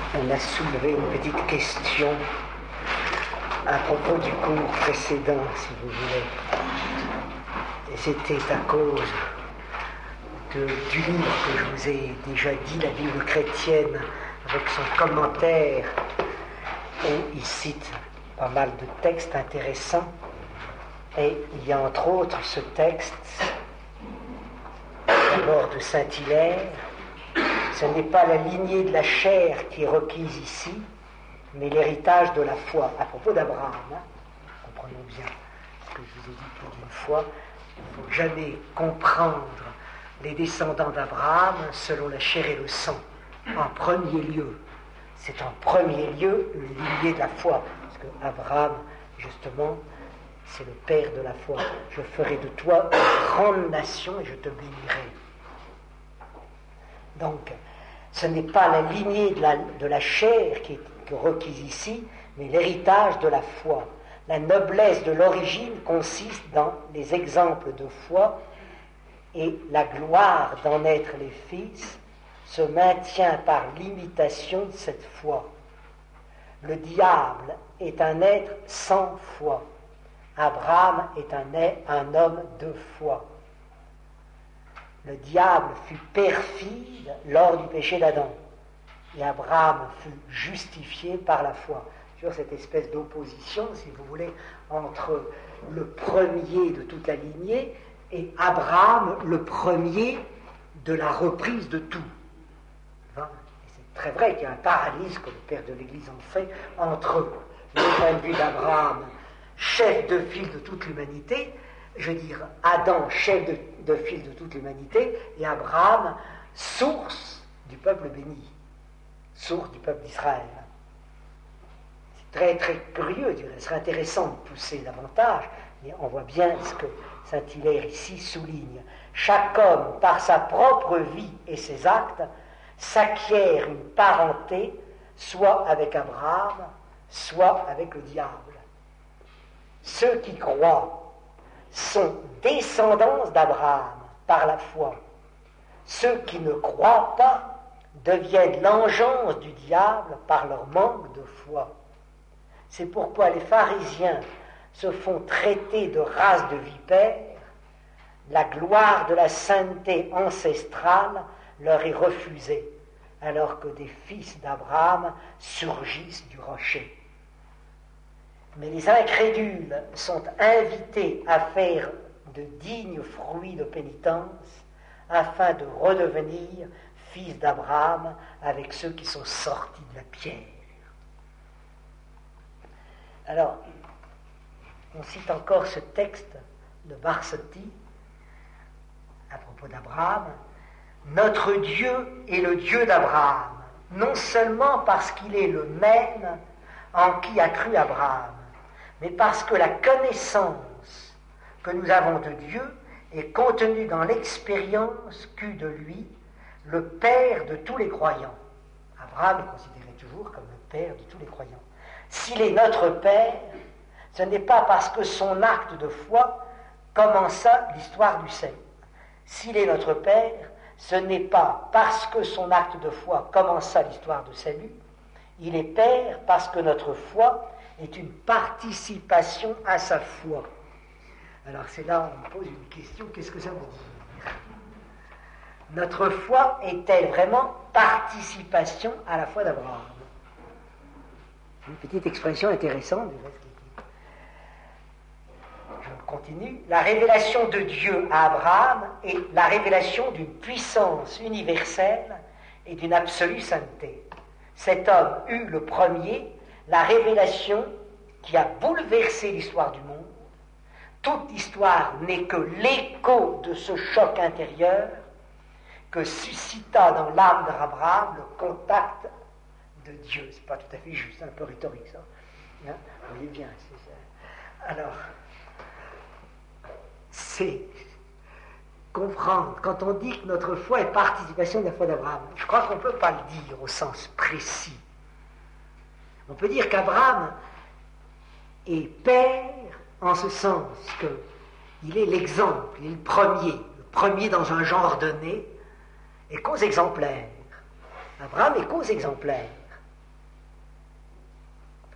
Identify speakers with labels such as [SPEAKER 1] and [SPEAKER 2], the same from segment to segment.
[SPEAKER 1] on a soulevé une petite question à propos du cours précédent, si vous voulez. Et c'était à cause du livre que je vous ai déjà dit, la Bible chrétienne, avec son commentaire, où il cite pas mal de textes intéressants. Et il y a entre autres ce texte, d'abord de Saint-Hilaire. Ce n'est pas la lignée de la chair qui est requise ici, mais l'héritage de la foi. À propos d'Abraham, comprenons bien ce que je vous ai dit plus d'une fois, il ne faut jamais comprendre les descendants d'Abraham selon la chair et le sang. En premier lieu, c'est en premier lieu une lignée de la foi, parce que Abraham, justement, c'est le père de la foi. Je ferai de toi une grande nation et je te bénirai. Donc, ce n'est pas la lignée de la chair qui est requise ici, mais l'héritage de la foi. La noblesse de l'origine consiste dans les exemples de foi, et la gloire d'en être les fils se maintient par l'imitation de cette foi. Le diable est un être sans foi. Abraham est un homme de foi. Le diable fut perfide lors du péché d'Adam, et Abraham fut justifié par la foi. Sur cette espèce d'opposition, si vous voulez, entre le premier de toute la lignée et Abraham, le premier de la reprise de tout. Et c'est très vrai qu'il y a un parallélisme, que le père de l'Église en fait, entre le point de vue d'Abraham, chef de file de toute l'humanité, je veux dire, Adam, chef de file de toute l'humanité, et Abraham, source du peuple béni, source du peuple d'Israël. C'est très très curieux, il serait intéressant de pousser davantage, mais on voit bien ce que Saint-Hilaire ici souligne. Chaque homme, par sa propre vie et ses actes, s'acquiert une parenté, soit avec Abraham, soit avec le diable. Ceux qui croient sont descendants d'Abraham par la foi. Ceux qui ne croient pas deviennent l'engeance du diable par leur manque de foi. C'est pourquoi les pharisiens se font traiter de race de vipères. La gloire de la sainteté ancestrale leur est refusée, alors que des fils d'Abraham surgissent du rocher. Mais les incrédules sont invités à faire de dignes fruits de pénitence afin de redevenir fils d'Abraham avec ceux qui sont sortis de la pierre. Alors, on cite encore ce texte de Barsotti à propos d'Abraham. Notre Dieu est le Dieu d'Abraham, non seulement parce qu'il est le même en qui a cru Abraham, mais parce que la connaissance que nous avons de Dieu est contenue dans l'expérience qu'eut de lui le Père de tous les croyants. Abraham est considéré toujours comme le Père de tous les croyants. S'il est notre Père, ce n'est pas parce que son acte de foi commença l'histoire du salut. S'il est notre Père, ce n'est pas parce que son acte de foi commença l'histoire du salut. Il est Père parce que notre foi est une participation à sa foi. Alors c'est là où on me pose une question, qu'est-ce que ça veut dire? Notre foi est-elle vraiment participation à la foi d'Abraham? Une petite expression intéressante. Je continue. La révélation de Dieu à Abraham est la révélation d'une puissance universelle et d'une absolue sainteté. Cet homme eut le premier la révélation qui a bouleversé l'histoire du monde. Toute l'histoire n'est que l'écho de ce choc intérieur que suscita dans l'âme d'Abraham le contact de Dieu. C'est pas tout à fait juste, un peu rhétorique ça. Hein? Vous voyez bien, c'est ça. Alors, c'est comprendre, quand on dit que notre foi est participation de la foi d'Abraham, je crois qu'on ne peut pas le dire au sens précis. On peut dire qu'Abraham est père en ce sens qu'il est l'exemple, il est le premier dans un genre donné, et cause exemplaire. Abraham est cause exemplaire.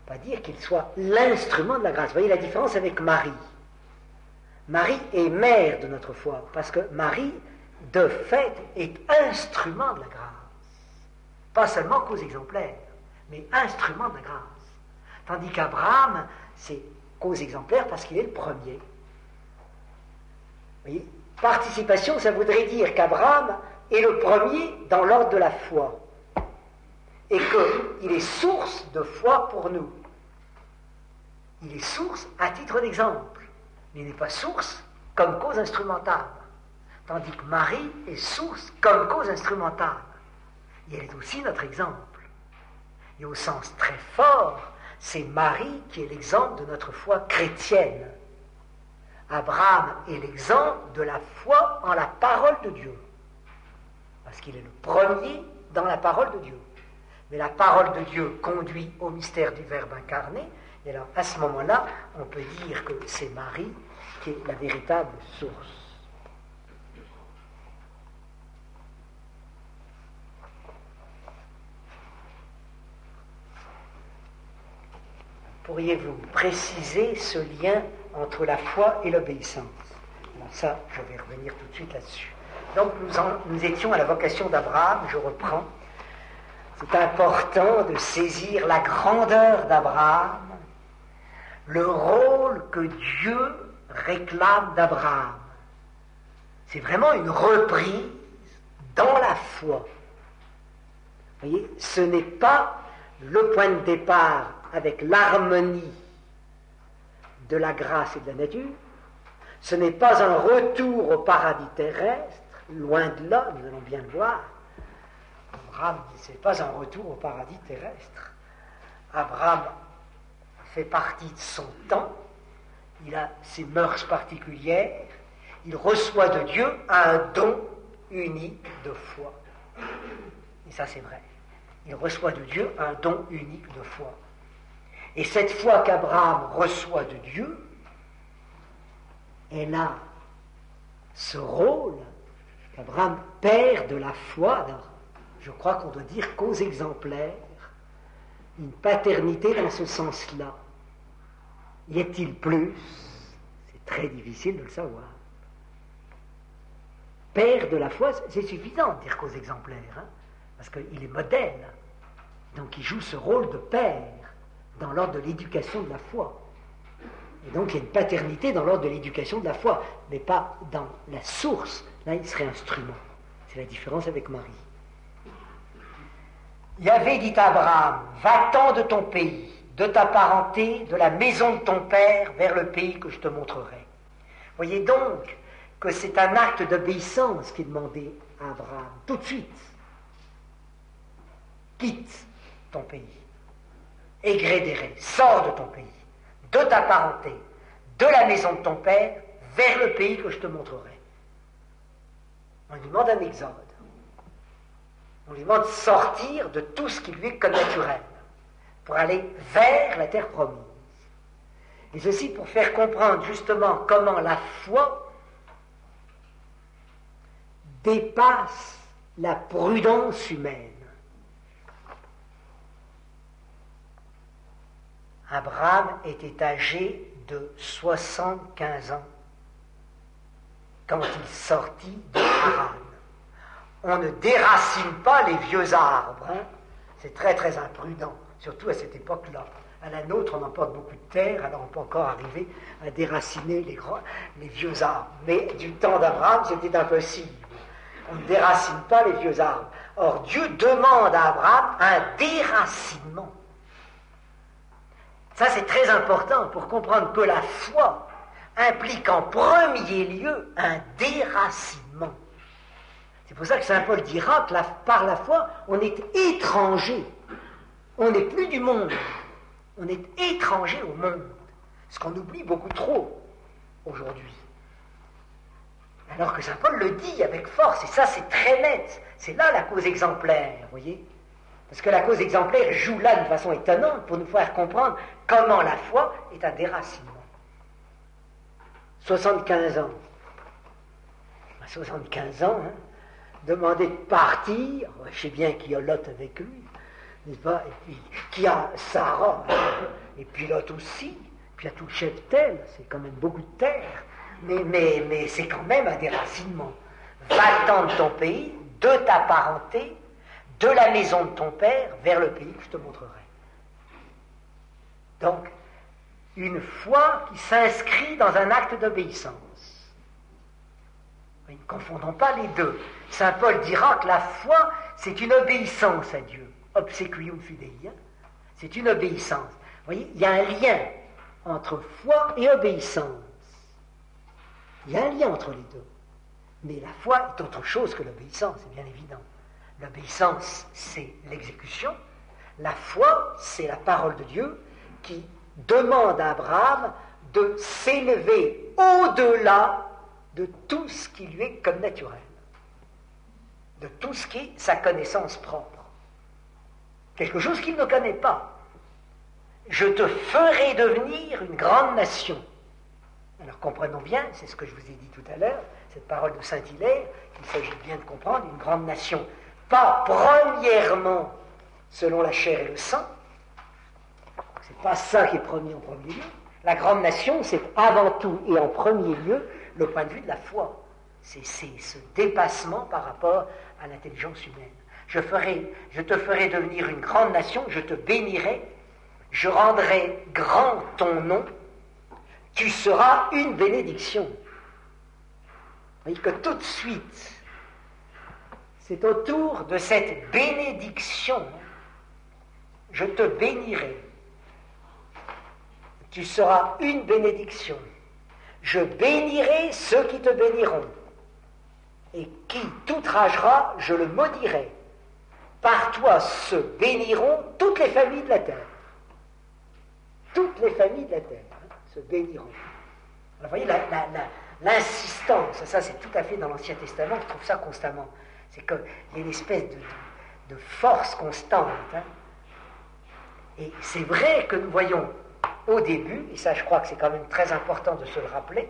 [SPEAKER 1] pas dire qu'il soit l'instrument de la grâce. Vous voyez la différence avec Marie. Marie est mère de notre foi, parce que Marie, de fait, est instrument de la grâce. Pas seulement cause exemplaire, mais instrument de la grâce. Tandis qu'Abraham, c'est cause exemplaire parce qu'il est le premier. Vous voyez, participation, ça voudrait dire qu'Abraham est le premier dans l'ordre de la foi. Et qu'il est source de foi pour nous. Il est source à titre d'exemple, mais il n'est pas source comme cause instrumentale. Tandis que Marie est source comme cause instrumentale. Et elle est aussi notre exemple. Et au sens très fort, c'est Marie qui est l'exemple de notre foi chrétienne. Abraham est l'exemple de la foi en la parole de Dieu. Parce qu'il est le premier dans la parole de Dieu. Mais la parole de Dieu conduit au mystère du Verbe incarné, et alors à ce moment-là, on peut dire que c'est Marie qui est la véritable source. Pourriez-vous préciser ce lien entre la foi et l'obéissance? Alors ça, je vais revenir tout de suite là-dessus. Donc nous étions à la vocation d'Abraham, je reprends. C'est important de saisir la grandeur d'Abraham, le rôle que Dieu réclame d'Abraham. C'est vraiment une reprise dans la foi. Vous voyez, ce n'est pas le point de départ avec l'harmonie de la grâce et de la nature, ce n'est pas un retour au paradis terrestre, loin de là, nous allons bien le voir. Abraham, ce n'est pas un retour au paradis terrestre. Abraham fait partie de son temps, il a ses mœurs particulières, il reçoit de Dieu un don unique de foi. Et ça c'est vrai. Il reçoit de Dieu un don unique de foi. Et cette foi qu'Abraham reçoit de Dieu, elle a ce rôle qu'Abraham, père de la foi, alors, je crois qu'on doit dire cause exemplaire, une paternité dans ce sens-là. Y a-t-il plus? C'est très difficile de le savoir. Père de la foi, c'est suffisant de dire cause exemplaire, hein, parce qu'il est modèle. Donc il joue ce rôle de père dans l'ordre de l'éducation de la foi. Et donc il y a une paternité dans l'ordre de l'éducation de la foi, mais pas dans la source. Là, il serait instrument. C'est la différence avec Marie. Yahvé dit à Abraham, va-t'en de ton pays, de ta parenté, de la maison de ton père, vers le pays que je te montrerai. Voyez donc que c'est un acte d'obéissance qui est demandé à Abraham, tout de suite. Quitte ton pays. Égrédéré, sors de ton pays, de ta parenté, de la maison de ton père, vers le pays que je te montrerai. On lui demande un exode. On lui demande de sortir de tout ce qui lui est comme naturel, pour aller vers la terre promise. Et ceci pour faire comprendre justement comment la foi dépasse la prudence humaine. Abraham était âgé de 75 ans quand il sortit de Haran. On ne déracine pas les vieux arbres, hein. C'est très très imprudent, surtout à cette époque-là. À la nôtre, on emporte beaucoup de terre, alors on peut encore arriver à déraciner les vieux arbres. Mais du temps d'Abraham, c'était impossible. On ne déracine pas les vieux arbres. Or, Dieu demande à Abraham un déracinement. Ça, c'est très important pour comprendre que la foi implique en premier lieu un déracinement. C'est pour ça que saint Paul dira que par la foi, on est étranger. On n'est plus du monde. On est étranger au monde. Ce qu'on oublie beaucoup trop aujourd'hui. Alors que saint Paul le dit avec force, et ça c'est très net. C'est là la cause exemplaire, vous voyez. Parce que la cause exemplaire joue là d'une façon étonnante pour nous faire comprendre comment la foi est un déracinement. 75 ans. 75 ans, hein, demander de partir, je sais bien qu'il y a Lot avec lui, n'est-ce pas? Et puis, qui a Sarah, et puis l'autre aussi, puis il y a tout le cheptel, c'est quand même beaucoup de terre, mais c'est quand même un déracinement. Va-t'en de ton pays, de ta parenté, de la maison de ton père, vers le pays que je te montrerai. Donc, une foi qui s'inscrit dans un acte d'obéissance. Ne confondons pas les deux. Saint Paul dira que la foi, c'est une obéissance à Dieu. Obsequium fidei. C'est une obéissance. Vous voyez, il y a un lien entre foi et obéissance. Il y a un lien entre les deux. Mais la foi est autre chose que l'obéissance, c'est bien évident. L'obéissance, c'est l'exécution. La foi, c'est la parole de Dieu qui demande à Abraham de s'élever au-delà de tout ce qui lui est comme naturel, de tout ce qui est sa connaissance propre. Quelque chose qu'il ne connaît pas. Je te ferai devenir une grande nation. Alors comprenons bien, c'est ce que je vous ai dit tout à l'heure, cette parole de Saint Hilaire, il s'agit bien de comprendre une grande nation, pas premièrement selon la chair et le sang, c'est pas ça qui est promis en premier lieu. La grande nation, c'est avant tout et en premier lieu le point de vue de la foi. C'est ce dépassement par rapport à l'intelligence humaine. Je te ferai devenir une grande nation, je te bénirai, je rendrai grand ton nom, tu seras une bénédiction. Vous voyez que tout de suite, c'est autour de cette bénédiction, je te bénirai, tu seras une bénédiction. Je bénirai ceux qui te béniront, et qui t'outragera, je le maudirai. Par toi se béniront toutes les familles de la terre. Toutes les familles de la terre se béniront. Alors, vous voyez l'insistance, ça c'est tout à fait dans l'Ancien Testament, je trouve ça constamment. C'est qu'il y a une espèce de force constante. Et c'est vrai que nous voyons au début, et ça je crois que c'est quand même très important de se le rappeler,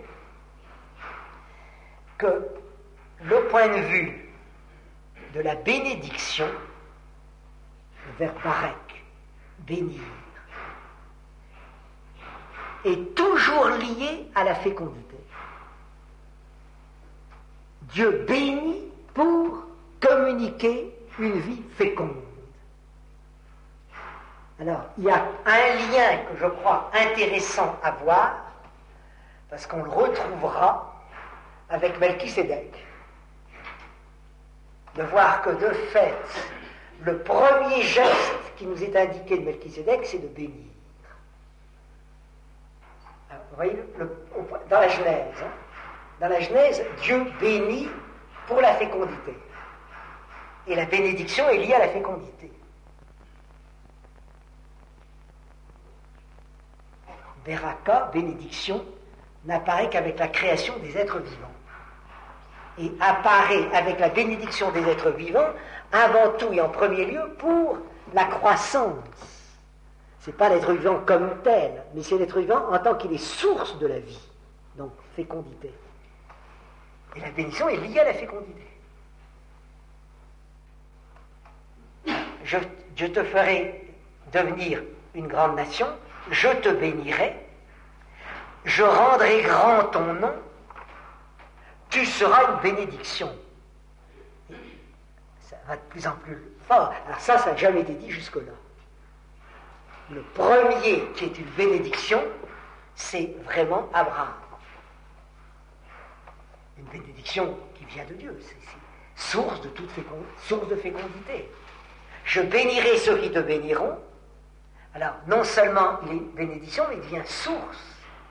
[SPEAKER 1] que le point de vue de la bénédiction, le verbe barek, bénir, est toujours lié à la fécondité. Dieu bénit pour communiquer une vie féconde. Alors, il y a un lien que je crois intéressant à voir, parce qu'on le retrouvera avec Melchisédek. De voir que de fait, le premier geste qui nous est indiqué de Melchisédek, c'est de bénir. Alors, vous voyez, dans la Genèse, Dieu bénit pour la fécondité. Et la bénédiction est liée à la fécondité. Beraka, bénédiction, n'apparaît qu'avec la création des êtres vivants. Et apparaît avec la bénédiction des êtres vivants, avant tout et en premier lieu, pour la croissance. Ce n'est pas l'être vivant comme tel, mais c'est l'être vivant en tant qu'il est source de la vie. Donc, fécondité. Et la bénédiction est liée à la fécondité. Je te ferai devenir une grande nation, je te bénirai, je rendrai grand ton nom, tu seras une bénédiction. Ça va de plus en plus fort. Alors ça n'a jamais été dit jusque-là. Le premier qui est une bénédiction, c'est vraiment Abraham. Une bénédiction qui vient de Dieu, c'est source de toute source de fécondité. Je bénirai ceux qui te béniront. Alors, non seulement il est bénédiction, mais il devient source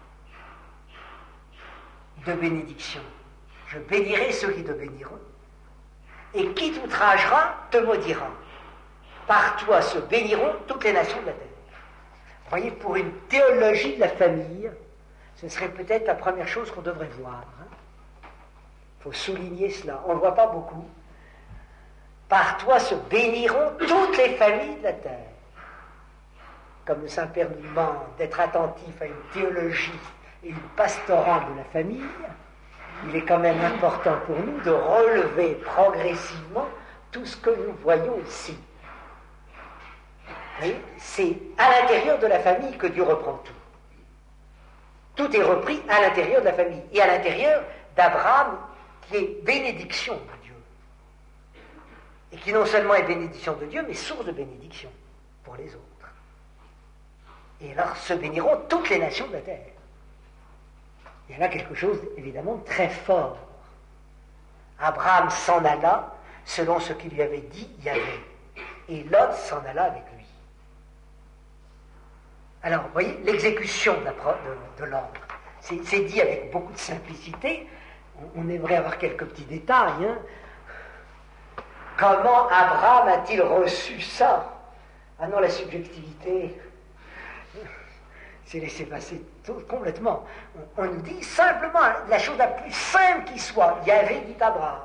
[SPEAKER 1] de bénédiction. Je bénirai ceux qui te béniront, et qui t'outragera te maudira. Par toi se béniront toutes les nations de la terre. Vous voyez, pour une théologie de la famille, ce serait peut-être la première chose qu'on devrait voir. Il faut souligner cela. On ne le voit pas beaucoup. Par toi se béniront toutes les familles de la terre. Comme le Saint-Père nous demande d'être attentif à une théologie et une pastorale de la famille, il est quand même important pour nous de relever progressivement tout ce que nous voyons ici. voyez, c'est à l'intérieur de la famille que Dieu reprend tout. Tout est repris à l'intérieur de la famille et à l'intérieur d'Abraham qui est bénédiction de Dieu. Et qui non seulement est bénédiction de Dieu, mais source de bénédiction pour les autres. Et alors se béniront toutes les nations de la terre. Il y a là quelque chose évidemment très fort. Abraham s'en alla selon ce qu'il lui avait dit Yahvé. Et Lot s'en alla avec lui. Alors, vous voyez, l'exécution de l'ordre, c'est dit avec beaucoup de simplicité. On aimerait avoir quelques petits détails. Hein. Comment Abraham a-t-il reçu ça? Ah non, la subjectivité, c'est laissé passer complètement. On nous dit simplement la chose la plus simple qui soit. Yahvé dit Abraham.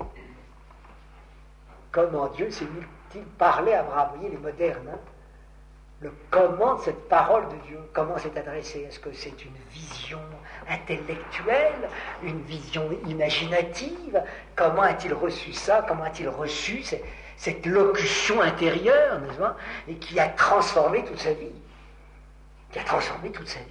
[SPEAKER 1] Comment Dieu s'est-il parlé à Abraham? Vous voyez, les modernes, hein? Le comment de cette parole de Dieu, comment c'est adressé? Est-ce que c'est une vision intellectuelle, une vision imaginative? Comment a-t-il reçu ça? Comment a-t-il reçu cette locution intérieure, n'est-ce pas? Et qui a transformé toute sa vie. Qui a transformé toute sa vie.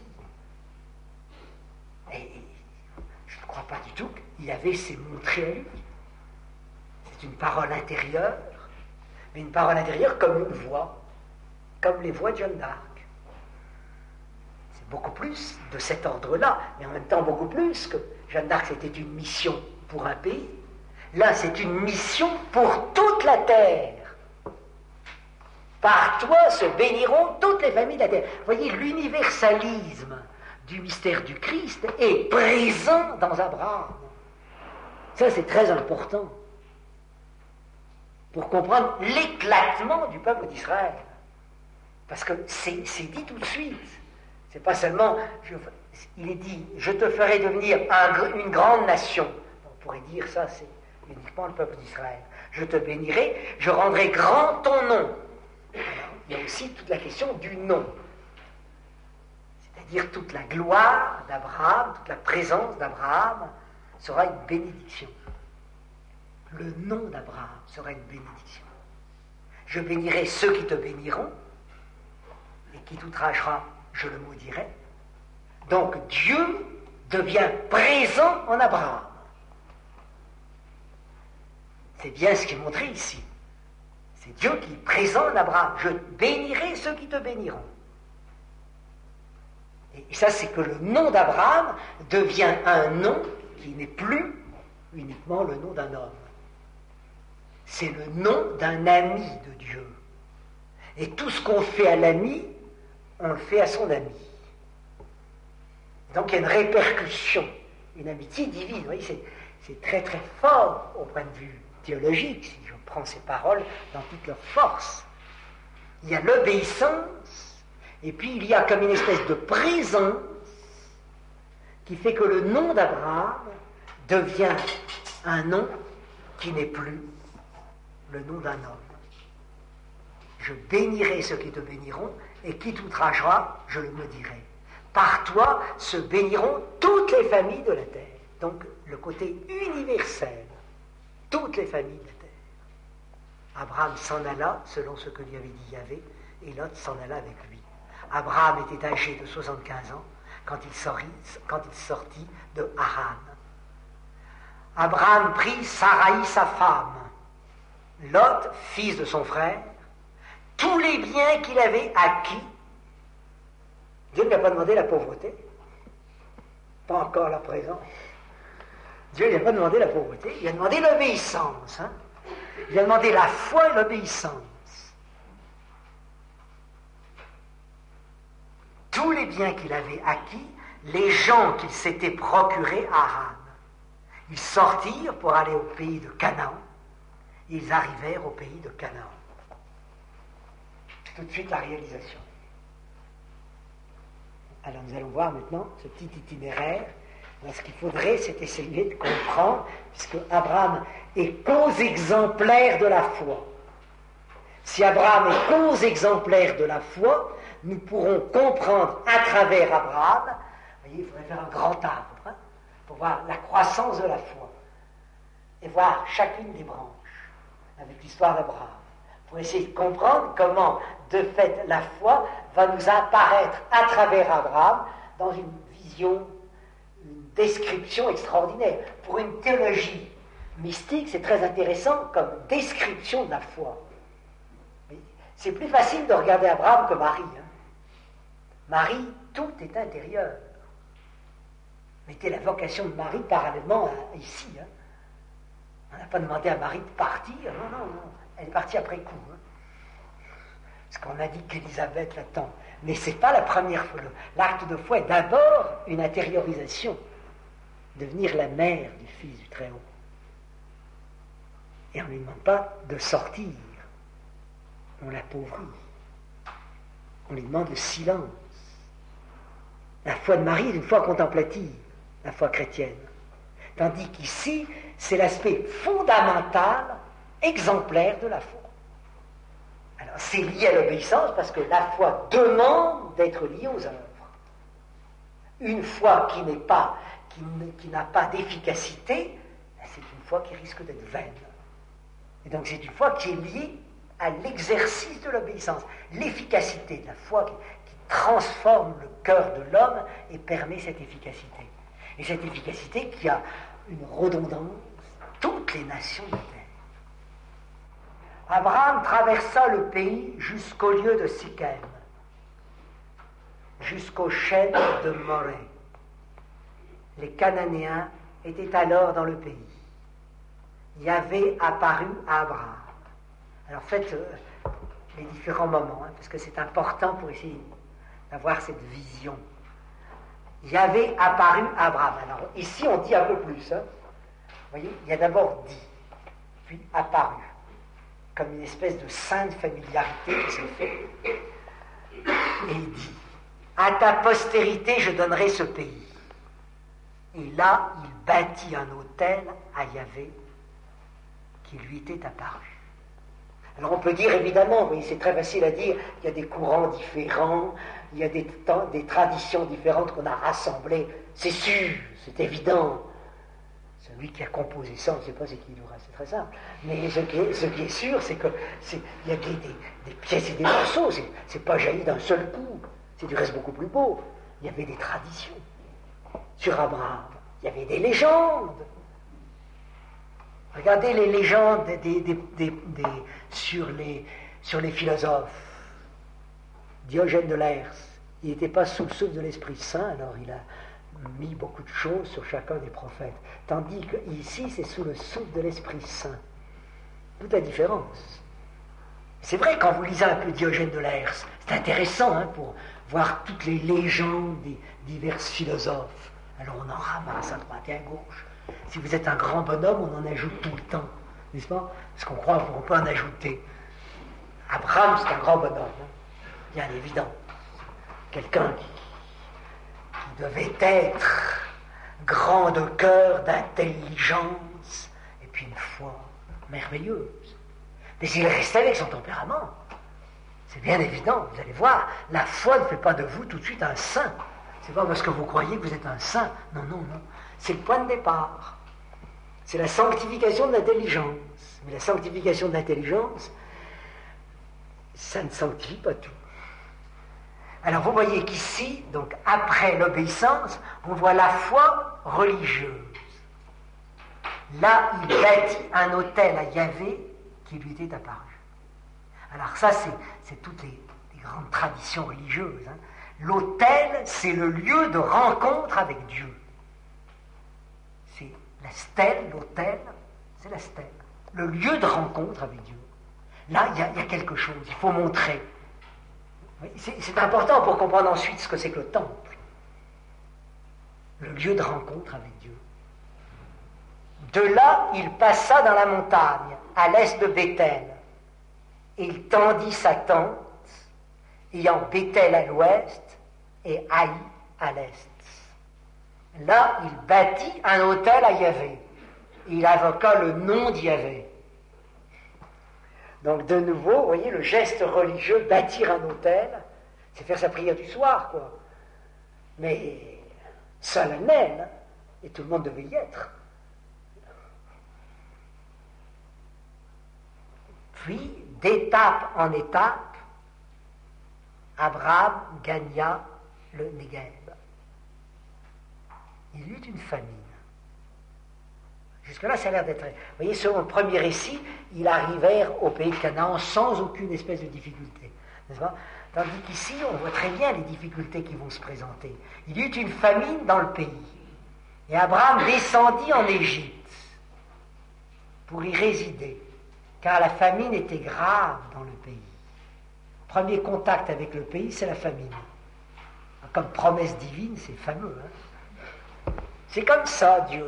[SPEAKER 1] Et je ne crois pas du tout qu'il avait s'est montré à lui. C'est une parole intérieure, mais une parole intérieure comme une voix, comme les voix de Jeanne d'Arc. C'est beaucoup plus de cet ordre-là, mais en même temps beaucoup plus que Jeanne d'Arc, c'était une mission pour un pays. Là, c'est une mission pour toute la terre. Par toi se béniront toutes les familles de la terre. Vous voyez, l'universalisme du mystère du Christ est présent dans Abraham. Ça, c'est très important pour comprendre l'éclatement du peuple d'Israël. Parce que c'est dit tout de suite. C'est pas seulement, il est dit, je te ferai devenir une grande nation. On pourrait dire ça, c'est uniquement le peuple d'Israël. Je te bénirai, je rendrai grand ton nom. Alors, il y a aussi toute la question du nom. C'est-à-dire toute la gloire d'Abraham, toute la présence d'Abraham sera une bénédiction. Le nom d'Abraham sera une bénédiction. Je bénirai ceux qui te béniront, et qui t'outragera, je le maudirai. Donc Dieu devient présent en Abraham. C'est bien ce qui est montré ici. C'est Dieu qui est présent en Abraham. Je bénirai ceux qui te béniront. Et ça, c'est que le nom d'Abraham devient un nom qui n'est plus uniquement le nom d'un homme. C'est le nom d'un ami de Dieu. Et tout ce qu'on fait à l'ami, on le fait à son ami. Donc il y a une répercussion, une amitié divine. Vous voyez, c'est très très fort au point de vue théologique, si je prends ces paroles dans toute leur force. Il y a l'obéissance, et puis il y a comme une espèce de présence qui fait que le nom d'Abraham devient un nom qui n'est plus le nom d'un homme. Je bénirai ceux qui te béniront, et qui t'outragera, je le maudirai. Par toi se béniront toutes les familles de la terre. Donc le côté universel, toutes les familles de la terre. Abraham s'en alla, selon ce que lui avait dit Yahvé, et Lot s'en alla avec lui. Abraham était âgé de 75 ans quand il sortit de Haran. Abraham prit Saraï sa femme, Lot, fils de son frère, tous les biens qu'il avait acquis. Dieu ne lui a pas demandé la pauvreté, pas encore la présent. Dieu ne lui a pas demandé la pauvreté, il a demandé l'obéissance. Hein? Il a demandé la foi et l'obéissance. Tous les biens qu'il avait acquis, les gens qu'il s'était procurés à Haran. Ils sortirent pour aller au pays de Canaan. Ils arrivèrent au pays de Canaan. Tout de suite la réalisation. Alors nous allons voir maintenant ce petit itinéraire. Alors, ce qu'il faudrait, c'est essayer de comprendre, puisque Abraham est cause exemplaire de la foi. Si Abraham est cause exemplaire de la foi, nous pourrons comprendre à travers Abraham, vous voyez, il faudrait faire un grand arbre, hein, pour voir la croissance de la foi, et voir chacune des branches, avec l'histoire d'Abraham. pour essayer de comprendre comment, de fait, la foi va nous apparaître à travers Abraham dans une vision, une description extraordinaire. Pour une théologie mystique, c'est très intéressant comme description de la foi. Mais c'est plus facile de regarder Abraham que Marie. Marie, tout est intérieur. Mettez la vocation de Marie parallèlement à ici. On n'a pas demandé à Marie de partir. Non, non, non. Elle est partie après coup. Parce qu'on a dit qu'Élisabeth l'attend. Mais ce n'est pas la première fois. L'acte de foi est d'abord une intériorisation. Devenir la mère du Fils du Très-Haut. Et on ne lui demande pas de sortir. On l'appauvrit. On lui demande le silence. La foi de Marie est une foi contemplative, la foi chrétienne. Tandis qu'ici, c'est l'aspect fondamental, exemplaire de la foi. Alors, c'est lié à l'obéissance parce que la foi demande d'être liée aux œuvres. Une foi qui n'a pas d'efficacité, c'est une foi qui risque d'être vaine. Et donc, c'est une foi qui est liée à l'exercice de l'obéissance. L'efficacité de la foi qui transforme le cœur de l'homme et permet cette efficacité. Et cette efficacité qui a une redondance, toutes les nations de terre. Abraham traversa le pays jusqu'au lieu de Sichem, jusqu'au chêne de Morée. Les Cananéens étaient alors dans le pays. Yahvé apparut à Abraham. Alors faites les différents moments, parce que c'est important pour essayer d'avoir cette vision. Yahvé apparu à Abraham. Alors ici on dit un peu plus. Vous voyez, il y a d'abord dit, puis apparu, comme une espèce de sainte familiarité qui se fait. Et il dit, à ta postérité je donnerai ce pays. Et là, il bâtit un autel à Yahvé qui lui était apparu. Alors on peut dire évidemment, oui, c'est très facile à dire, il y a des courants différents, il y a des traditions différentes qu'on a rassemblées, c'est sûr, c'est évident. Celui qui a composé ça, on ne sait pas c'est qui il aura, c'est très simple. Mais ce qui est sûr, c'est qu'il y a des pièces et des morceaux, c'est pas jailli d'un seul coup, c'est du reste beaucoup plus beau. Il y avait des traditions sur Abraham, il y avait des légendes. Regardez les légendes sur les philosophes. Diogène de Laërce, il n'était pas sous le souffle de l'Esprit Saint, alors il a mis beaucoup de choses sur chacun des prophètes. Tandis qu'ici, c'est sous le souffle de l'Esprit Saint. Toute la différence. C'est vrai, quand vous lisez un peu Diogène de Laërce, c'est intéressant pour voir toutes les légendes des divers philosophes. Alors on en ramasse à droite et à gauche. Si vous êtes un grand bonhomme, on en ajoute tout le temps, n'est-ce pas? Parce qu'on croit qu'on peut en ajouter. Abraham, c'est un grand bonhomme, bien évident. Quelqu'un qui devait être grand de cœur, d'intelligence, et puis une foi merveilleuse. Mais il restait avec son tempérament. C'est bien évident, vous allez voir, la foi ne fait pas de vous tout de suite un saint. C'est pas parce que vous croyez que vous êtes un saint. Non, non, non. C'est le point de départ. C'est la sanctification de l'intelligence. Mais la sanctification de l'intelligence, ça ne sanctifie pas tout. Alors vous voyez qu'ici, donc après l'obéissance, on voit la foi religieuse. Là, il bâtit un autel à Yahvé qui lui était apparu. Alors ça, c'est toutes les grandes traditions religieuses. L'autel, c'est le lieu de rencontre avec Dieu. C'est la stèle, l'autel, c'est la stèle. Le lieu de rencontre avec Dieu. Là, il y a quelque chose, il faut montrer. C'est important pour comprendre ensuite ce que c'est que le temple. Le lieu de rencontre avec Dieu. De là, il passa dans la montagne, à l'est de Béthel. Et il tendit sa tente, ayant Béthel à l'ouest et Haï à l'est. Là, il bâtit un autel à Yahvé. Il invoqua le nom d'Yahvé. Donc, de nouveau, vous voyez, le geste religieux, bâtir un autel, c'est faire sa prière du soir, quoi. Mais solennel, et tout le monde devait y être. Puis, d'étape en étape, Abraham gagna le Néguev. Il y eut une famine. Jusque-là, ça a l'air d'être... Vous voyez, selon le premier récit, ils arrivèrent au pays de Canaan sans aucune espèce de difficulté. N'est-ce pas? Tandis qu'ici, on voit très bien les difficultés qui vont se présenter. Il y eut une famine dans le pays. Et Abraham descendit en Égypte pour y résider, car la famine était grave dans le pays. Premier contact avec le pays, c'est la famine. Comme promesse divine, c'est fameux. Hein? C'est comme ça, Dieu.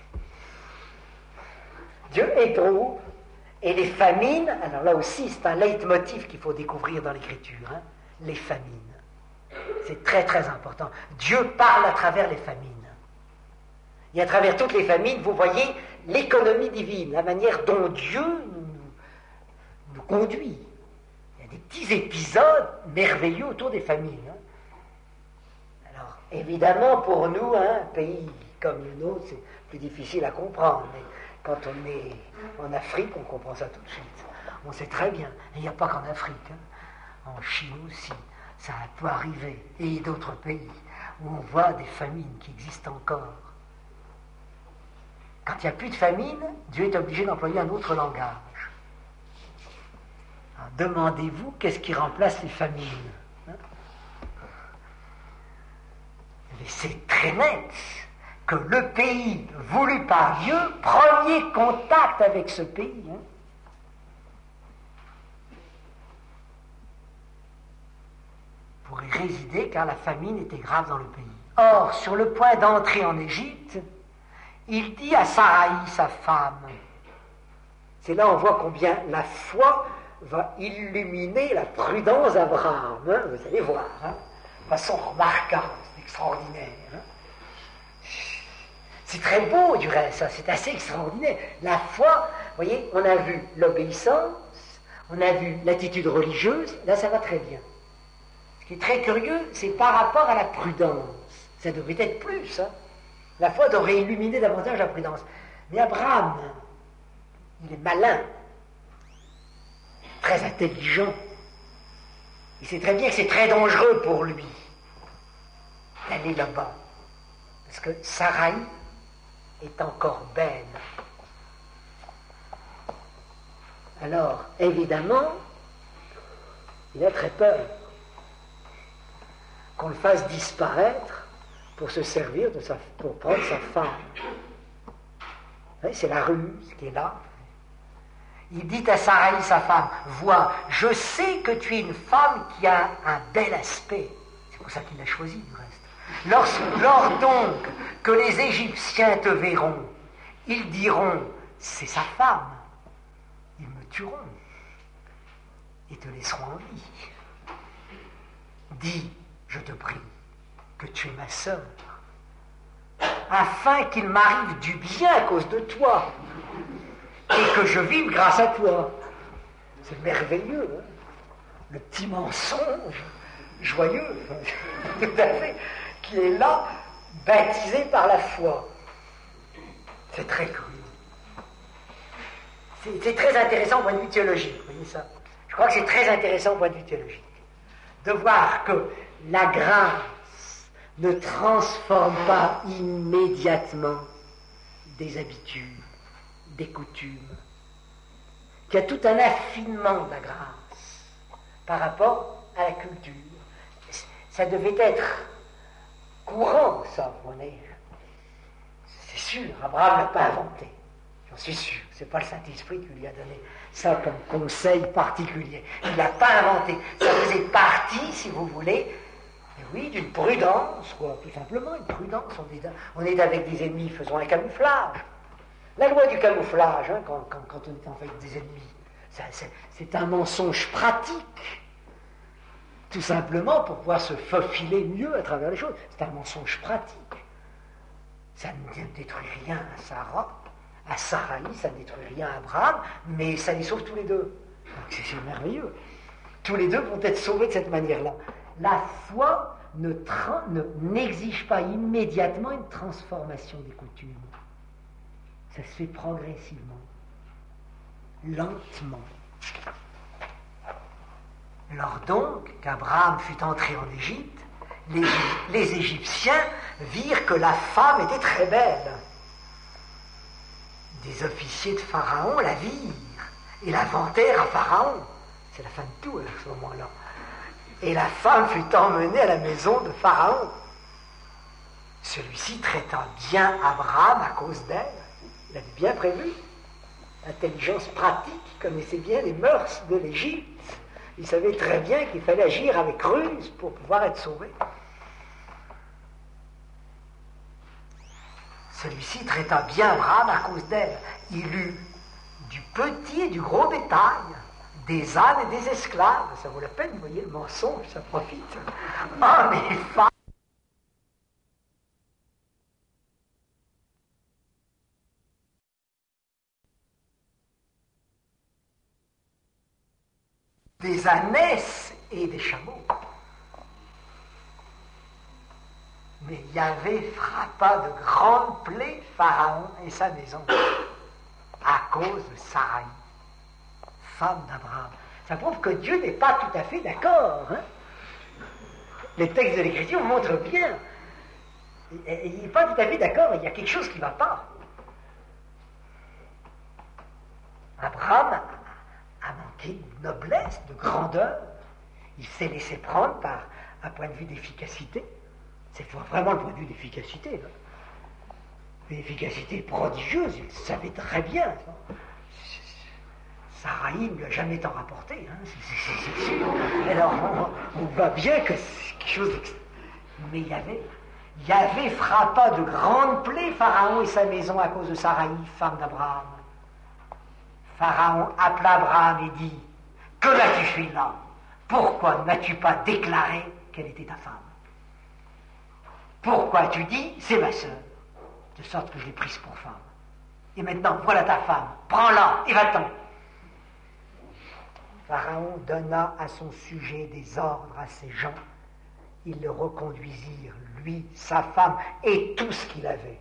[SPEAKER 1] Dieu éprouve, et les famines, alors là aussi, c'est un leitmotiv qu'il faut découvrir dans l'Écriture, hein? Les famines. C'est très très important. Dieu parle à travers les famines. Et à travers toutes les famines, vous voyez l'économie divine, la manière dont Dieu nous conduit. Il y a des petits épisodes merveilleux autour des famines. Hein? Alors, évidemment, pour nous, hein, un pays comme le nôtre, c'est plus difficile à comprendre. Mais quand on est en Afrique, on comprend ça tout de suite. On sait très bien. Et il n'y a pas qu'en Afrique. Hein. En Chine aussi, ça peut arriver. Et d'autres pays où on voit des famines qui existent encore. Quand il n'y a plus de famine, Dieu est obligé d'employer un autre langage. Alors, demandez-vous qu'est-ce qui remplace les famines. Hein? Mais c'est très net que le pays voulu par Dieu, premier contact avec ce pays, hein, pour y résider, car la famine était grave dans le pays. Or, sur le point d'entrer en Égypte, il dit à Saraï, sa femme, c'est là on voit combien la foi va illuminer la prudence d'Abraham, hein, vous allez voir, hein, de façon remarquable, c'est extraordinaire. Hein. C'est très beau du reste, ça, c'est assez extraordinaire. La foi, vous voyez, on a vu l'obéissance, on a vu l'attitude religieuse, là ça va très bien. Ce qui est très curieux, c'est par rapport à la prudence. Ça devrait être plus, hein. La foi devrait illuminer davantage la prudence. Mais Abraham, il est malin, très intelligent. Il sait très bien que c'est très dangereux pour lui d'aller là-bas. Parce que Saraï est encore belle. Alors, évidemment, il a très peur qu'on le fasse disparaître pour se servir pour prendre sa femme. C'est la ruse qui est là. Il dit à Saraï, sa femme, vois, je sais que tu es une femme qui a un bel aspect. C'est pour ça qu'il l'a choisi, du reste. Lors donc que les Égyptiens te verront, ils diront, c'est sa femme. Ils me tueront et te laisseront en vie. Dis, je te prie, que tu es ma sœur, afin qu'il m'arrive du bien à cause de toi, et que je vive grâce à toi. C'est merveilleux, hein? Le petit mensonge joyeux, tout à fait, qui est là, baptisé par la foi. C'est très curieux. C'est très intéressant au point de vue théologique, vous voyez ça? Je crois que c'est très intéressant au point de vue théologique, de voir que la grâce ne transforme pas immédiatement des habitudes, des coutumes, qu'il y a tout un affinement de la grâce par rapport à la culture. Ça devait être courant, ça, c'est sûr, Abraham ne l'a pas inventé, j'en suis sûr, c'est pas le Saint-Esprit qui lui a donné ça comme conseil particulier, il ne l'a pas inventé, ça faisait partie, si vous voulez, oui, d'une prudence, quoi, tout simplement, une prudence, on est avec des ennemis, faisons un camouflage. La loi du camouflage, hein, quand on est en fait des ennemis, c'est un mensonge pratique, tout simplement pour pouvoir se faufiler mieux à travers les choses. C'est un mensonge pratique. Ça ne détruit rien à Sarah, à Saraï, ça ne détruit rien à Abraham, mais ça les sauve tous les deux. Donc c'est merveilleux. Tous les deux vont être sauvés de cette manière-là. La foi n'exige pas immédiatement une transformation des coutumes. Ça se fait progressivement, lentement. Lors donc qu'Abraham fut entré en Égypte, les Égyptiens virent que la femme était très belle. Des officiers de Pharaon la virent et la vantèrent à Pharaon. C'est la fin de tout à ce moment-là. Et la femme fut emmenée à la maison de Pharaon. Celui-ci traita bien Abraham à cause d'elle. Il avait bien prévu. Intelligence pratique, il connaissait bien les mœurs de l'Égypte. Il savait très bien qu'il fallait agir avec ruse pour pouvoir être sauvé. Celui-ci traita bien Abraham à cause d'elle. Il eut du petit et du gros bétail, des ânes et des esclaves. Ça vaut la peine, vous voyez, le mensonge, ça profite. Hommes et femmes. Des ânesses et des chameaux. Mais Yahvé frappa de grandes plaies Pharaon et sa maison à cause de Sarai, femme d'Abraham. Ça prouve que Dieu n'est pas tout à fait d'accord. Hein? Les textes de l'Écriture montrent bien. Il n'est pas tout à fait d'accord, il y a quelque chose qui ne va pas. Abraham a manqué de noblesse, de grandeur. Il s'est laissé prendre par un point de vue d'efficacité. C'est vraiment le point de vue d'efficacité. Là. Une efficacité prodigieuse, il savait très bien. Sarai ne lui a jamais tant rapporté, hein, c'est sûr. Alors on voit bien que c'est quelque chose mais Yahvé frappa de grandes plaies Pharaon et sa maison à cause de Sarai, femme d'Abraham. Pharaon appela Abraham et dit: que l'as-tu fait là? Pourquoi n'as-tu pas déclaré qu'elle était ta femme? Pourquoi as-tu dit c'est ma sœur? De sorte que je l'ai prise pour femme. Et maintenant, voilà ta femme, prends-la et va-t'en. Pharaon donna à son sujet des ordres à ses gens. Ils le reconduisirent, lui, sa femme et tout ce qu'il avait.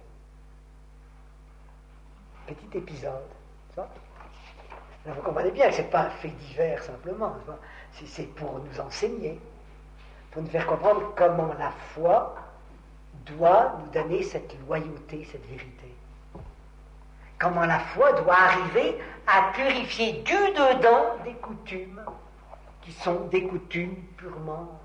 [SPEAKER 1] Petit épisode. Ça. Alors vous comprenez bien que ce n'est pas un fait divers simplement. C'est pour nous enseigner, pour nous faire comprendre comment la foi doit nous donner cette loyauté, cette vérité. Comment la foi doit arriver à purifier du dedans des coutumes qui sont des coutumes purement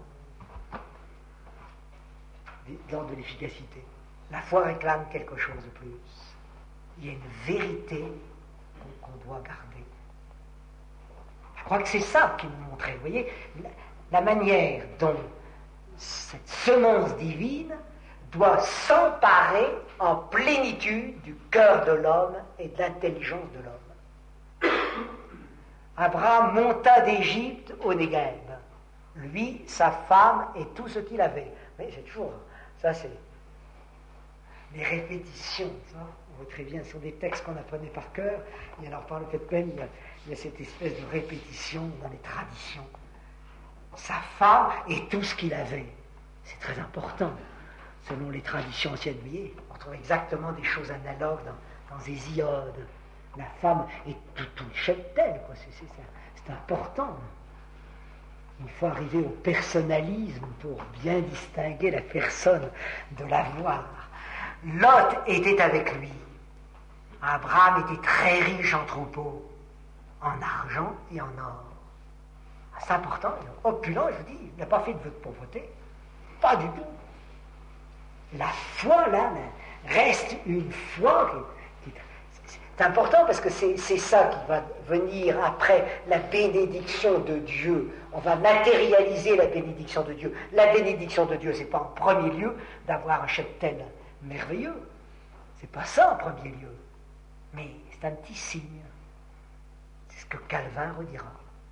[SPEAKER 1] dans de l'efficacité. La foi réclame quelque chose de plus. Il y a une vérité qu'on doit garder. Je crois que c'est ça qu'il nous montrait. Vous voyez, la manière dont cette semence divine doit s'emparer en plénitude du cœur de l'homme et de l'intelligence de l'homme. Abraham monta d'Égypte au Négueb, lui, sa femme et tout ce qu'il avait. Mais c'est toujours, ça c'est des répétitions, ça. On voit très bien, ce sont des textes qu'on apprenait par cœur, et alors par le fait même, il y a cette espèce de répétition dans les traditions. Sa femme et tout ce qu'il avait. C'est très important. Selon les traditions anciennes, vous voyez, on trouve exactement des choses analogues dans Hésiode. La femme et tout le cheptel, quoi. C'est important. Il faut arriver au personnalisme pour bien distinguer la personne de l'avoir. Lot était avec lui. Abraham était très riche en troupeaux, en argent et en or. C'est important, opulent, je vous dis, il n'a pas fait de vœu de pauvreté. Pas du tout. La foi, là, reste une foi c'est important parce que c'est ça qui va venir après la bénédiction de Dieu. On va matérialiser la bénédiction de Dieu. La bénédiction de Dieu, c'est pas en premier lieu d'avoir un cheptel merveilleux. C'est pas ça en premier lieu. Mais c'est un petit signe. C'est ce que Calvin redira.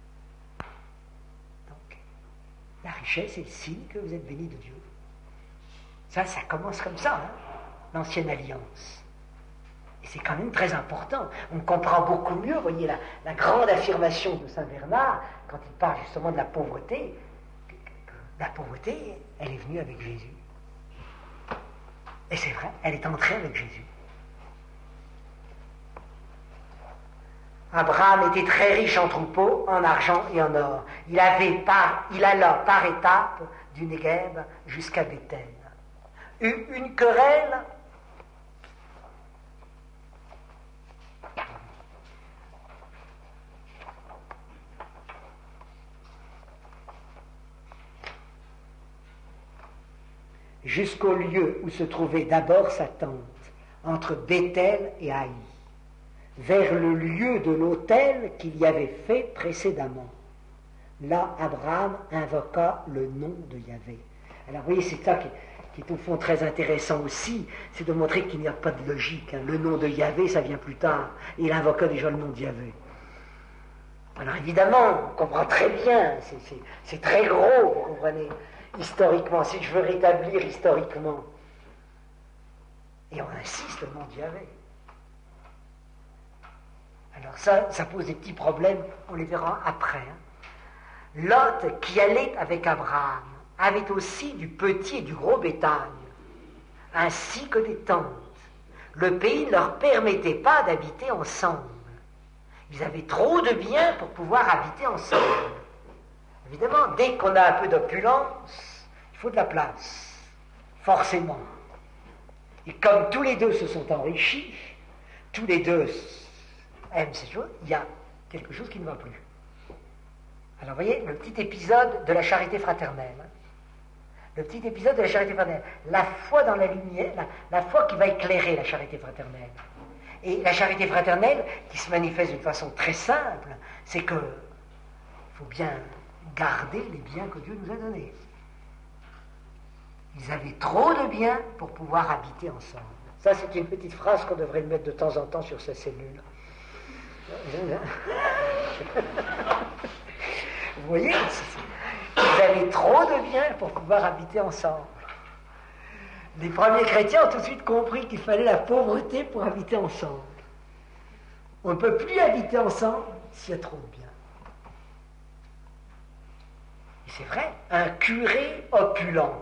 [SPEAKER 1] Donc, la richesse est le signe que vous êtes bénis de Dieu. Ça commence comme ça, hein, l'ancienne alliance. Et c'est quand même très important. On comprend beaucoup mieux, vous voyez, la grande affirmation de Saint Bernard, quand il parle justement de la pauvreté. La pauvreté, elle est venue avec Jésus. Et c'est vrai, elle est entrée avec Jésus. Abraham était très riche en troupeaux, en argent et en or. Il alla par étapes du Negev jusqu'à Bethel. Une querelle jusqu'au lieu où se trouvait d'abord sa tente, entre Bethel et Haï, vers le lieu de l'autel qu'il y avait fait précédemment. Là, Abraham invoqua le nom de Yahvé. Alors, vous voyez, c'est ça qui est au fond très intéressant aussi, c'est de montrer qu'il n'y a pas de logique. Le nom de Yahvé, ça vient plus tard. Et il invoqua déjà le nom de Yahvé. Alors, évidemment, on comprend très bien, c'est très gros, vous comprenez, historiquement, si je veux rétablir historiquement. Et on insiste, le nom de Yahvé. Alors ça pose des petits problèmes, on les verra après. Lot, qui allait avec Abraham, avait aussi du petit et du gros bétail, ainsi que des tentes. Le pays ne leur permettait pas d'habiter ensemble. Ils avaient trop de biens pour pouvoir habiter ensemble. Évidemment, dès qu'on a un peu d'opulence, il faut de la place, forcément. Et comme tous les deux se sont enrichis, tous les deux aiment ces choses, il y a quelque chose qui ne va plus. Alors, vous voyez, le petit épisode de la charité fraternelle. Le petit épisode de la charité fraternelle. La foi dans la lumière, la foi qui va éclairer la charité fraternelle. Et la charité fraternelle, qui se manifeste d'une façon très simple, c'est que il faut bien garder les biens que Dieu nous a donnés. Ils avaient trop de biens pour pouvoir habiter ensemble. Ça, c'est une petite phrase qu'on devrait mettre de temps en temps sur sa cellule. Vous voyez, ils avaient trop de biens pour pouvoir habiter ensemble. Les premiers chrétiens ont tout de suite compris qu'il fallait la pauvreté pour habiter ensemble. On ne peut plus habiter ensemble s'il y a trop de biens. Et c'est vrai, un curé opulent,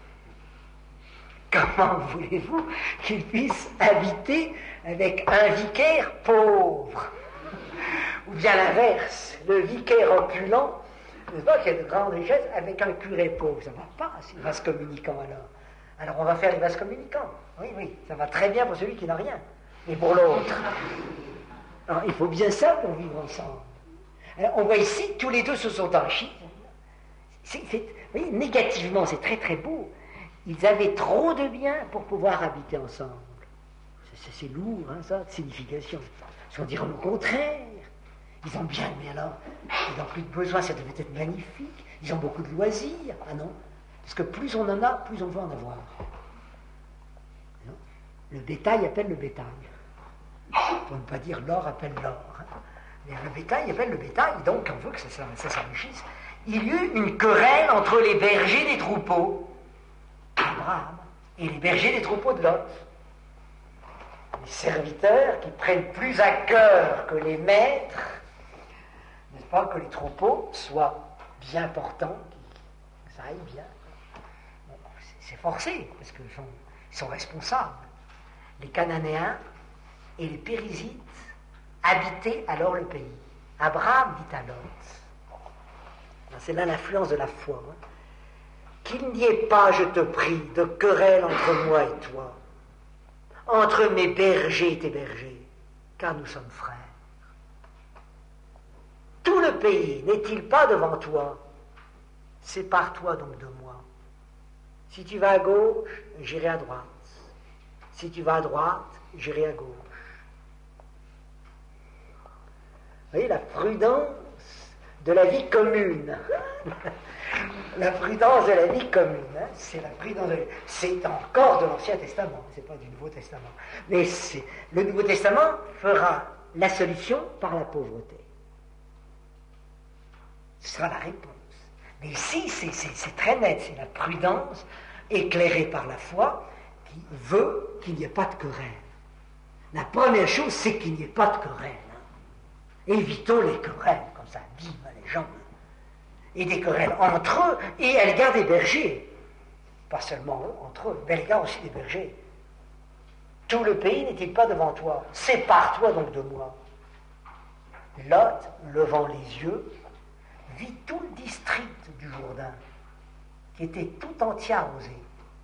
[SPEAKER 1] comment voulez-vous qu'il puisse habiter avec un vicaire pauvre? Ou bien l'inverse, le vicaire opulent, n'est-ce pas, qui a de grandes richesses, avec un curé pauvre. Ça ne va pas, c'est vaste communicant alors. Alors on va faire les vases communicants. Oui, ça va très bien pour celui qui n'a rien. Mais pour l'autre. Alors il faut bien ça pour vivre ensemble. Alors on voit ici, tous les deux se sont enrichis. Vous voyez, négativement, c'est très très beau. Ils avaient trop de biens pour pouvoir habiter ensemble. C'est lourd, hein, ça, de signification. Si on dirait le contraire. Ils ont bien, mais alors, ils n'ont plus de besoin, ça devait être magnifique. Ils ont beaucoup de loisirs. Ah non. Parce que plus on en a, plus on veut en avoir. Non, le bétail appelle le bétail. Pour ne pas dire l'or appelle l'or. Hein. Mais le bétail appelle le bétail, donc on veut que ça s'enrichisse. Il y eut une querelle entre les bergers des troupeaux, Abraham, et les bergers des troupeaux de Lot. Les serviteurs qui prennent plus à cœur que les maîtres, n'est-ce pas, que les troupeaux soient bien portants, que ça aille bien. Bon, c'est forcé, parce qu'ils sont responsables. Les Cananéens et les Périzites habitaient alors le pays. Abraham dit à Lot, c'est là l'influence de la foi, hein, qu'il n'y ait pas, je te prie, de querelle entre moi et toi, entre mes bergers et tes bergers, car nous sommes frères. Tout le pays n'est-il pas devant toi? Sépare-toi donc de moi. Si tu vas à gauche, j'irai à droite. Si tu vas à droite, j'irai à gauche. Vous voyez, la prudence de la vie commune. La prudence de la vie commune, hein, c'est la prudence c'est encore de l'Ancien Testament, c'est pas du Nouveau Testament. Mais le Nouveau Testament fera la solution par la pauvreté. Ce sera la réponse. Mais ici, c'est très net, c'est la prudence éclairée par la foi qui veut qu'il n'y ait pas de querelle. La première chose, c'est qu'il n'y ait pas de querelle. Hein. Évitons les querelles, comme ça abîme les gens. Et des querelles entre eux, et à l'égard des bergers. Pas seulement eux, entre eux, mais à l'égard aussi des bergers. Tout le pays n'est-il pas devant toi? Sépare-toi donc de moi. Lot, levant les yeux, vit tout le district du Jourdain, qui était tout entier arrosé,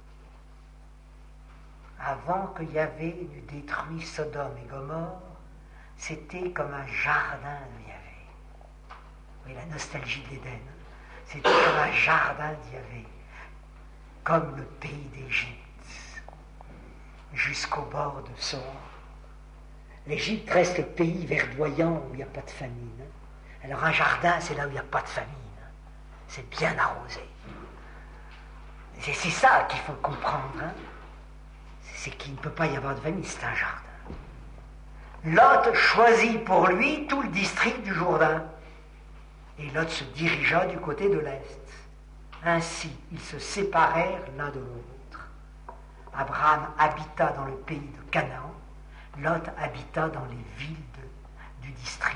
[SPEAKER 1] avant que Yahvé n'eût détruit Sodome et Gomorrhe. C'était comme un jardin de Yahvé. Oui, la nostalgie de l'Éden. C'était comme un jardin de Yahvé, comme le pays d'Égypte, jusqu'au bord de Soar. L'Égypte reste le pays verdoyant où il n'y a pas de famine. Alors un jardin, c'est là où il n'y a pas de famine. C'est bien arrosé. C'est ça qu'il faut comprendre. Hein? C'est qu'il ne peut pas y avoir de famine, c'est un jardin. Lot choisit pour lui tout le district du Jourdain. Et Lot se dirigea du côté de l'Est. Ainsi, ils se séparèrent l'un de l'autre. Abraham habita dans le pays de Canaan. Lot habita dans les villes du district.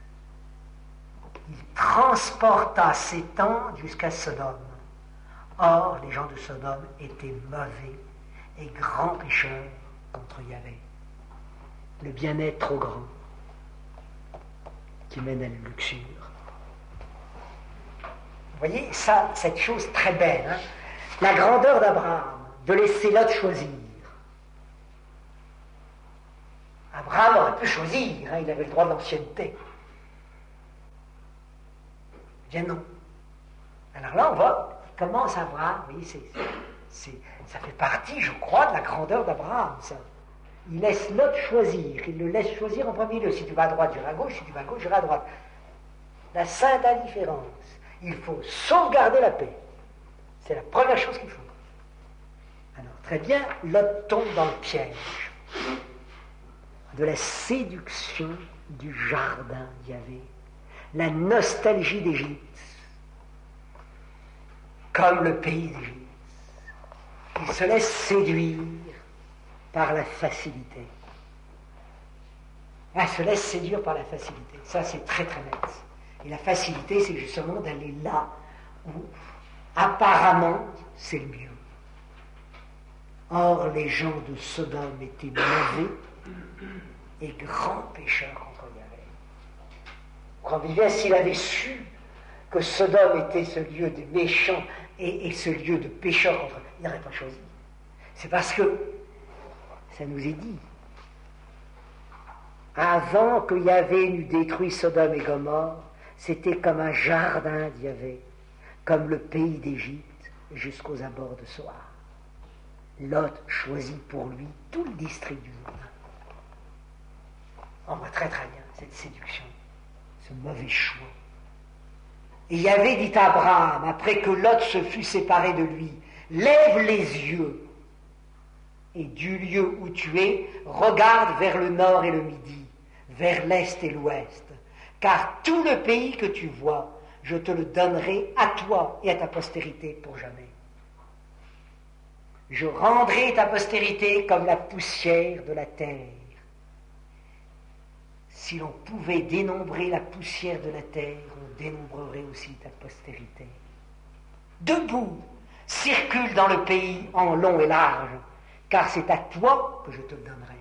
[SPEAKER 1] Il transporta ses tentes jusqu'à Sodome. Or, les gens de Sodome étaient mauvais et grands pécheurs contre Yahvé. Le bien-être trop grand qui mène à la luxure. Vous voyez, ça, cette chose très belle, hein? La grandeur d'Abraham, de laisser Lot choisir. Abraham aurait pu choisir, hein, il avait le droit de l'ancienneté. Bien non. Alors là, il commence à voir, oui, ça fait partie, je crois, de la grandeur d'Abraham, ça. Il laisse Lot choisir, il le laisse choisir en premier lieu. Si tu vas à droite, j'irai à gauche, si tu vas à gauche, j'irai à droite. La sainte indifférence. Il faut sauvegarder la paix. C'est la première chose qu'il faut. Alors, très bien, Lot tombe dans le piège de la séduction du jardin d'Yahvé, la nostalgie d'Égypte, comme le pays d'Égypte. Il se laisse séduire par la facilité. Il se laisse séduire par la facilité. Ça, c'est très très net. Et la facilité, c'est justement d'aller là où, apparemment, c'est le mieux. Or, les gens de Sodome étaient mauvais et grands pécheurs contre Yahvé. Croyez bien, s'il avait su que Sodome était ce lieu de méchants et ce lieu de pécheurs contre, il n'aurait pas choisi. C'est parce que, ça nous est dit, avant que Yahvé n'eût détruit Sodome et Gomorrhe, c'était comme un jardin d'Yahvé, comme le pays d'Égypte jusqu'aux abords de Soar. Lot choisit pour lui tout le district du Jourdain. On voit très très bien cette séduction, ce mauvais choix. Et Yahvé dit à Abraham, après que Lot se fut séparé de lui, lève les yeux et du lieu où tu es, regarde vers le nord et le midi, vers l'est et l'ouest, car tout le pays que tu vois, je te le donnerai à toi et à ta postérité pour jamais. Je rendrai ta postérité comme la poussière de la terre. Si l'on pouvait dénombrer la poussière de la terre, on dénombrerait aussi ta postérité. Debout, circule dans le pays en long et large, car c'est à toi que je te le donnerai.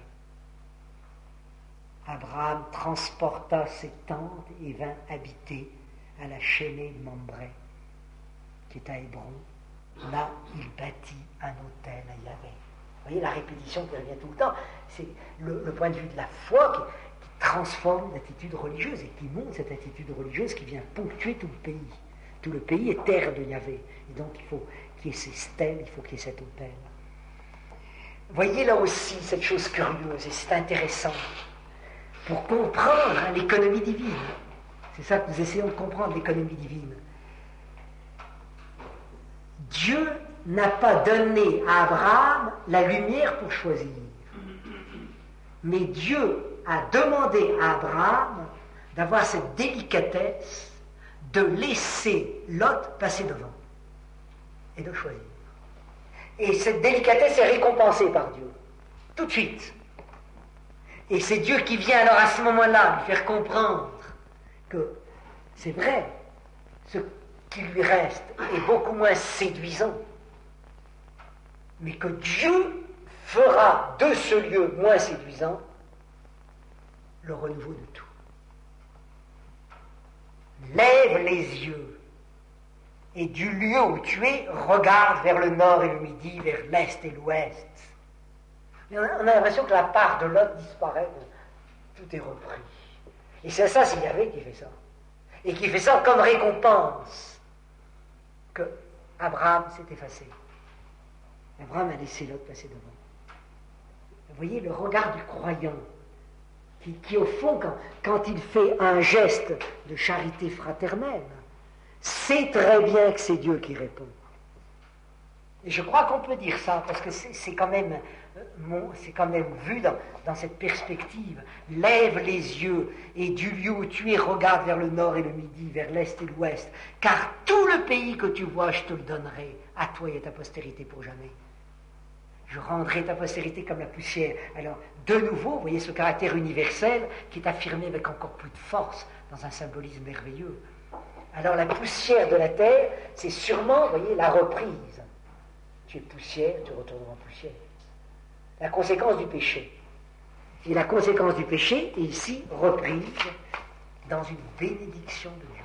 [SPEAKER 1] Abraham transporta ses tentes et vint habiter à la chaînée de Mambré, qui est à Hébron. Là, il bâtit un autel à Yahvé. Vous voyez la répétition qui revient tout le temps, c'est le point de vue de la foi qui transforme l'attitude religieuse et qui montre cette attitude religieuse qui vient ponctuer tout le pays. Tout le pays est terre de Yahvé. Et donc il faut qu'il y ait ces stèles, il faut qu'il y ait cet autel. Voyez là aussi cette chose curieuse, et c'est intéressant, pour comprendre l'économie divine. C'est ça que nous essayons de comprendre, l'économie divine. Dieu n'a pas donné à Abraham la lumière pour choisir. Mais Dieu a demandé à Abraham d'avoir cette délicatesse de laisser Lot passer devant et de choisir. Et cette délicatesse est récompensée par Dieu, tout de suite. Et c'est Dieu qui vient alors à ce moment-là lui faire comprendre que c'est vrai, ce qui lui reste est beaucoup moins séduisant, mais que Dieu fera de ce lieu moins séduisant le renouveau de tout. lève les yeux, et du lieu où tu es, regarde vers le nord et le midi, vers l'est et l'ouest. On a l'impression que la part de l'autre disparaît, tout est repris. Et c'est ça, c'est Yahvé qui fait ça. Et qui fait ça comme récompense que Abraham s'est effacé. Abraham a laissé l'autre passer devant. Vous voyez le regard du croyant qui au fond, quand il fait un geste de charité fraternelle, sait très bien que c'est Dieu qui répond. Et je crois qu'on peut dire ça, parce que c'est quand même vu dans cette perspective. Lève les yeux, et du lieu où tu es, regarde vers le nord et le midi, vers l'est et l'ouest, car tout le pays que tu vois, je te le donnerai, à toi et à ta postérité pour jamais. Je rendrai ta postérité comme la poussière. Alors, de nouveau, vous voyez ce caractère universel qui est affirmé avec encore plus de force dans un symbolisme merveilleux. Alors, la poussière de la terre, c'est sûrement, vous voyez, la reprise. Tu es poussière, tu retourneras en poussière. La conséquence du péché. Et la conséquence du péché est ici reprise dans une bénédiction de Dieu.